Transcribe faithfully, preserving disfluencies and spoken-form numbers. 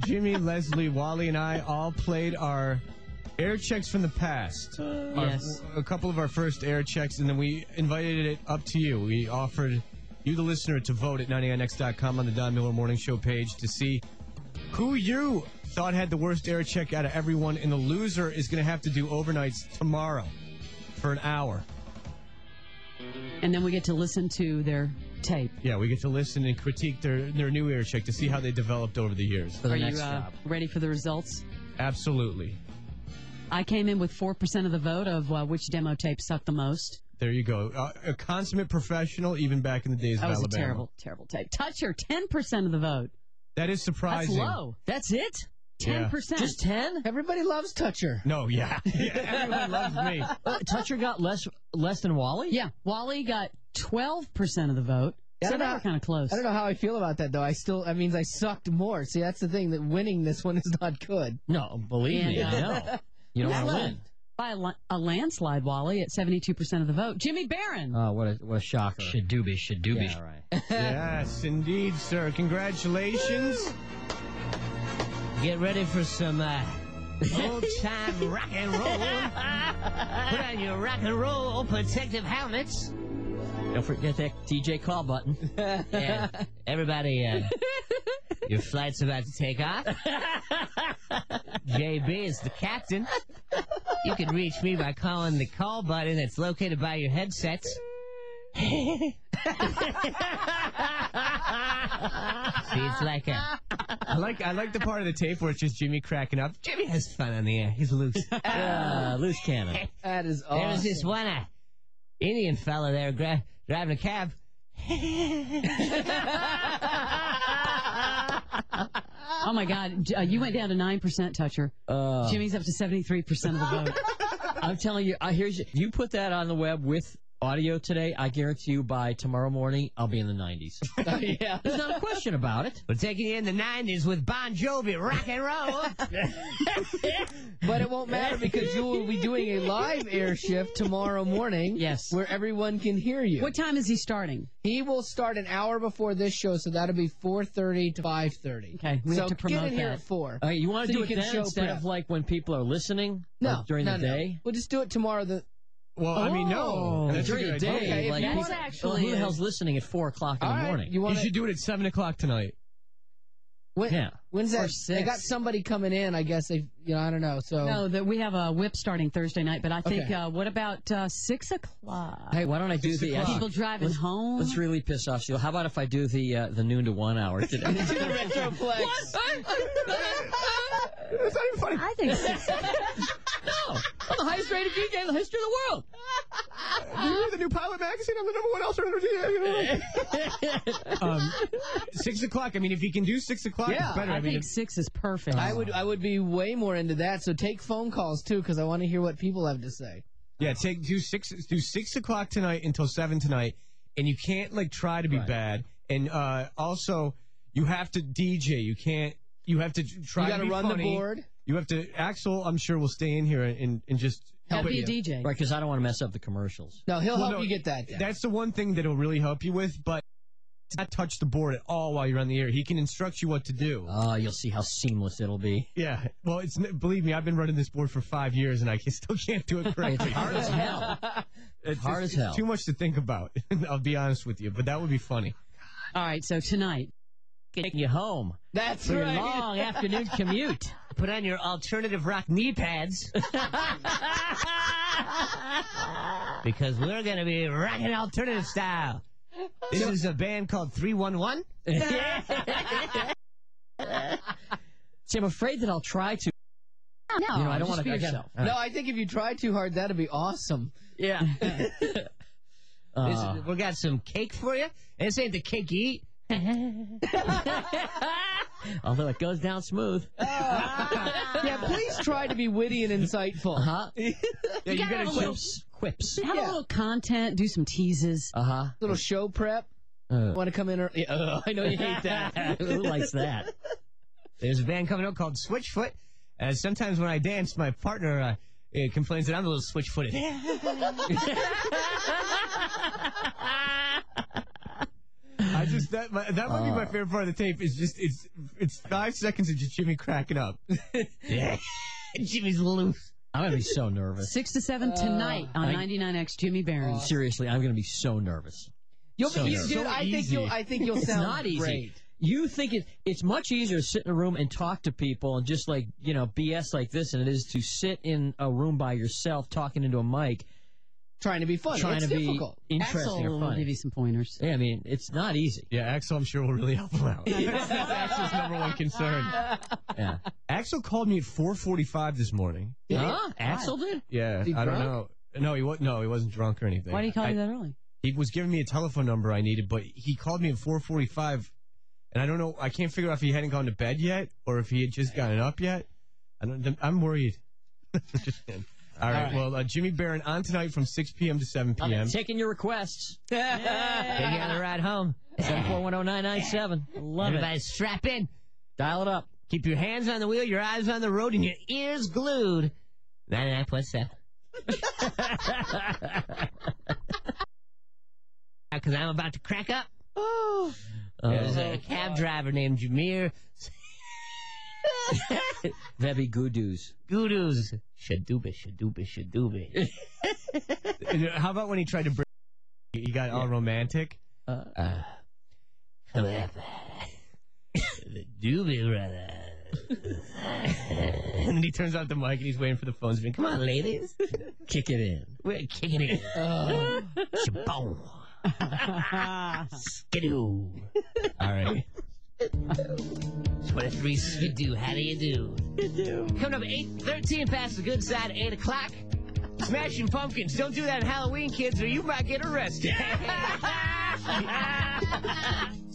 Jimmy, Leslie, Wally, and I all played our air checks from the past. Uh, our, yes. A couple of our first air checks, and then we invited it up to you. We offered you, the listener, to vote at ninety nine X dot com on the Don Miller Morning Show page to see who you thought had the worst air check out of everyone, and the loser is going to have to do overnights tomorrow for an hour. And then we get to listen to their tape. Yeah, we get to listen and critique their, their new air check to see how they developed over the years. Are you uh, ready for the results? Absolutely. I came in with four percent of the vote of uh, which demo tape sucked the most. There you go. Uh, a consummate professional, even back in the days that of was Alabama. a terrible, terrible tape. Toucher, ten percent of the vote. That is surprising. That's low. That's it? ten percent. Yeah. Just ten? Everybody loves Toucher. No, yeah. yeah everyone loves me. Uh, Toucher got less less than Wally? Yeah. Wally got twelve percent of the vote. Yeah, so I they don't were kind of close. I don't know how I feel about that, though. I still, that means I sucked more. See, that's the thing, that winning this one is not good. No, believe me, I know. You don't want to win. By a, a landslide, Wally, at seventy-two percent of the vote. Jimmy Barron. Oh, what a, what a shocker. Shadooby, shadooby. Yeah, right. Yes, indeed, sir. Congratulations. Get ready for some uh, old-time rock and roll. Put on your rock and roll protective helmets. Don't forget that D J call button. Yeah, everybody, uh, your flight's about to take off. J B is the captain. You can reach me by calling the call button that's located by your headsets. See, it's like a... I like I like the part of the tape where it's just Jimmy cracking up. Jimmy has fun on the air. He's loose. Uh, loose cannon. That is awesome. There was this one uh, Indian fella there gra- driving a cab. Oh, my God. Uh, you went down to nine percent, Toucher. Uh, Jimmy's up to seventy-three percent of the vote. I'm telling you, uh, here's you put that on the web with audio today, I guarantee you by tomorrow morning, I'll be in the nineties. Yeah. There's not a question about it. We're taking you in the nineties with Bon Jovi, rock and roll. But it won't matter because you will be doing a live air shift tomorrow morning. Yes. Where everyone can hear you. What time is he starting? He will start an hour before this show, so that'll be four thirty to five thirty. Okay, we so have to promote get in here that. at four. Uh, you want to So do you it can then show instead prep. of like when people are listening? No, Like during no, the no. day? We'll just do it tomorrow. The Well, I mean, no. Oh, That's a during good the day, idea. Okay, if like you people, wanna actually- who the hell's listening at four o'clock in All the right, morning? you You want should do it at seven o'clock tonight. when, Yeah. When's Or that? six. They got somebody coming in. I guess they. You know, I don't know. So No, that we have a whip starting Thursday night, but I think, Okay. uh, what about uh, six o'clock? Hey, why don't I do Six the o'clock. People driving let's, home? Let's really piss off Sheila. How about if I do the uh, the noon to one hour today? do the Retroplex. That's not even funny. I think six. No, I'm the highest rated D J in the history of the world. You read the new Pilot magazine? I'm the number one alternative. um, six o'clock. I mean, if you can do six o'clock, Yeah, it's better. I, I, mean, think if- six is perfect. I would. I would be way more into that. So take phone calls too, because I want to hear what people have to say. yeah, take do six do six o'clock tonight until seven tonight, and you can't like try to be Right. bad, and uh, also you have to D J. You can't. You have to try. You got got to run funny. the board. You have to. Axel, I'm sure, will stay in here and and just Gotta help be you. a D J. Right, because I don't want to mess up the commercials. No, he'll Well, help no, you get that down. That's the one thing that'll really help you with, but not touch the board at all while you're on the air. He can instruct you what to do. Oh, you'll see how seamless it'll be. Yeah, well, it's believe me, I've been running this board for five years and I can, still can't do it correctly. It's hard as hell. It's hard it's- as hell. It's too much to think about. I'll be honest with you, but that would be funny. All right, so tonight. Taking you home That's for your right. long afternoon commute. Put on your alternative rock knee pads. Because we're going to be rocking alternative style. This is a band called three one one. See, I'm afraid that I'll try to. No, You know, I don't just want be to. yourself. No, I think if you try too hard, that'd be awesome. Yeah. This Uh, is, we got some cake for you. And this ain't the cake you eat. although it goes down smooth. Yeah, please try to be witty and insightful. Huh? Yeah, you gotta gotta have a show. Quips. Quips. Have Yeah. a little content, do some teases. Uh huh. Little show prep. Uh, Want to come in early? Uh, I know you hate that. who likes that? There's a band coming out called Switchfoot. Uh, sometimes when I dance, my partner uh, uh, complains that I'm a little switch-footed. I just just that. My, that might be my favorite part of the tape. Is just it's it's five seconds of just Jimmy cracking up. Yeah. Jimmy's loose. I'm gonna be so nervous. Six to seven tonight on I- ninety-nine X Jimmy Barron. Seriously, I'm gonna be so nervous. You'll So be, nervous. dude, So I think easy. you'll. I think you'll It's sound not easy. great. You think it, it's much easier to sit in a room and talk to people and just like, you know, B S like this than it is to sit in a room by yourself talking into a mic, Trying to be funny. trying it's to be difficult. interesting Axel or will funny. give you some pointers. Yeah, I mean, it's not easy. Yeah, Axel, I'm sure will really help him out. That's Axel's number one concern. Yeah. Axel called me at four forty-five this morning. Huh? Axel did? Yeah, he I don't drunk? know. No, he was no, he wasn't drunk or anything. Why do you call I, you that early? He was giving me a telephone number I needed, but he called me at four forty-five, and I don't know. I can't figure out if he hadn't gone to bed yet or if he had just gotten up yet. I don't. I'm worried. All right. right. Well, uh, Jimmy Barron on tonight from six p.m. to seven I'm p.m. taking your requests. Take you on the ride home. seven four one zero nine nine seven. Love it. Everybody strap in. Dial it up. Keep your hands on the wheel, your eyes on the road, and your ears glued. ninety-nine point seven. Because I'm about to crack up. Oh. There's a cab driver named Jameer Vebi Gudus. Gudus. Shadooba, shadooba, shadooba. How about when he tried to bring? He got all romantic. Uh, come up. The doobie brother. And then he turns out the mic and he's waiting for the phone to ring. Come on, ladies. Kick it in. We're kicking it. Oh. Shaboom. Skidoo. All right. twenty-three skidoo. How do you do? Coming up at eight thirteen past the good side at eight o'clock. Smashing Pumpkins. Don't do that on Halloween, kids, or you might get arrested.